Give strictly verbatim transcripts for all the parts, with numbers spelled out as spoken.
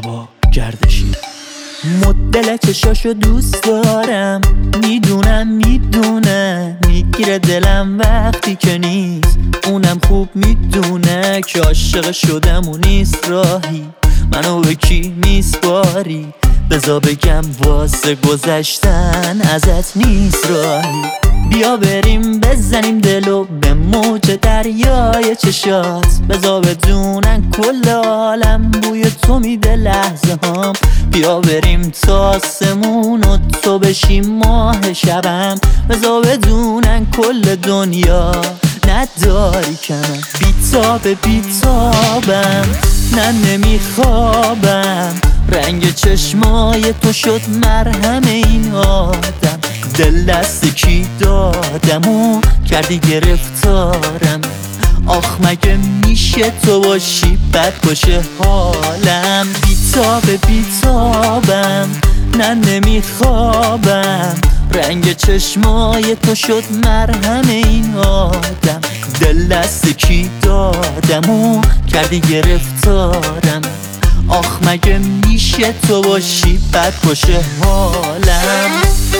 هوا گردشی. مدل چشاشو دوست دارم، میدونم میدونه میگیره دلم وقتی که نیست. اونم خوب میدونه که عاشق شدم و نیست راهی منو به کی میسپاری. بذار بگم واسه گذشتن ازت نیست راهی. بیا بریم بزنیم دلو به موج دریای چشات. بذار بدونن کل عالم بوی تو میده لحظه هام. بیا بریم تا آسمون و تو بشی ماه شبم. بذار بدونن کل دنیا نداری کمم. بیتاب بیتابم نه نمیخوابم، رنگ چشمای تو شد مرهم این آدم. دل دست کی دادم و کردی گرفتارم. آخ مگه میشه تو باشی بد باشه حالم. بیتاب بیتابم نه نمیخوابم، رنگ چشمای تو شد مرهم این آدم. دل دست کی دادم و کردی گرفتارم. آخ مگه میشه تو باشی بد باشه حالم.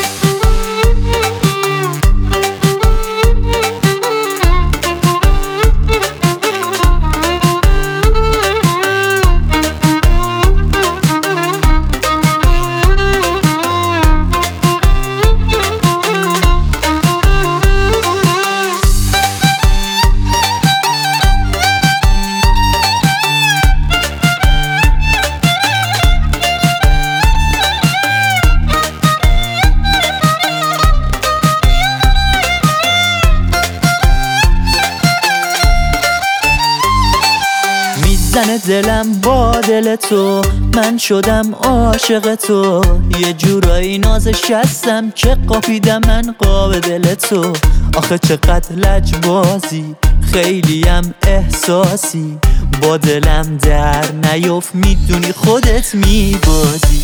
زن دلم با دل تو، من شدم عاشق تو. یه جورایی نازش هستم که قاپیدم من قاب دل تو. آخه چقدر لجبازی، خیلیم احساسی. با دلم در نیفت میدونی خودت میبازی.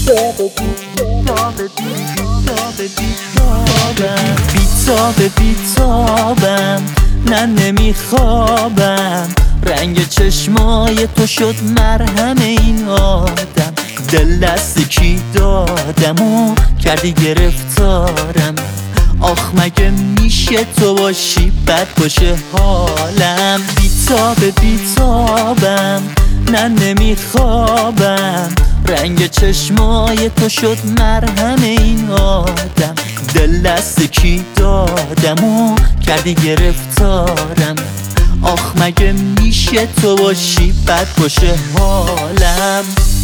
بیتاب بیتابم نه نمیخوابم، رنگ چشمای تو شد مرهم این آدم. دل دست کی دادم و کردی گرفتارم. آخ مگه میشه تو باشی بد باشه حالم. بیتاب بیتابم نه نمیخوابم، رنگ چشمای تو شد مرهم این آدم. دل دست کی دادم و کردی گرفتارم. آخ مگه میشه تو باشی بد باشه حالم.